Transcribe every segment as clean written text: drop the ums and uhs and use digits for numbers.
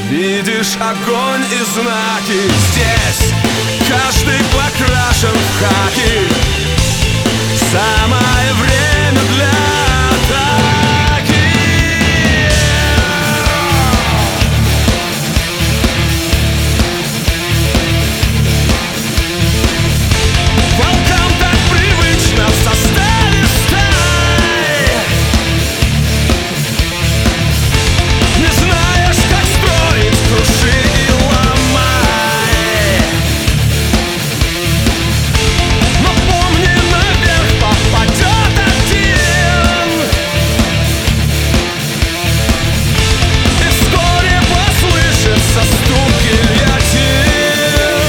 Видишь огонь и знаки. Здесь каждый покрашен в хаки. Самое время для атаки. Волкам так привычно в составе стай. Не знаешь, как строить, круши и ломай. Но помни, наверх попадет один. И вскоре послышится стук гильотин.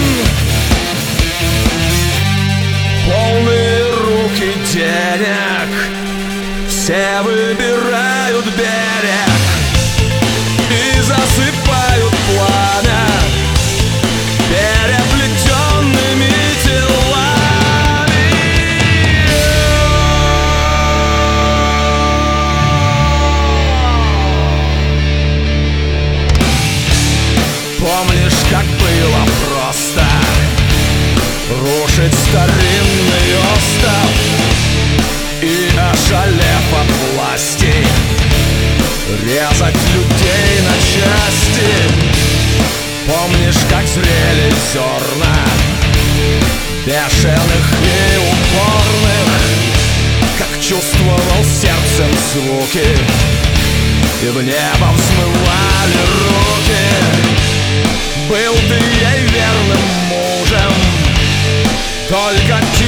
Полные руки денег, все выбирают берег и засыпают пламя переплетенными телами. Помнишь, как было просто рушить старинный остров и, ошалев от власти, резать людей на части? Помнишь, как зрели зерна бешеных и упорных, как чувствовал сердцем звуки и в небо взмывали руки? Был ты ей верным мужем, только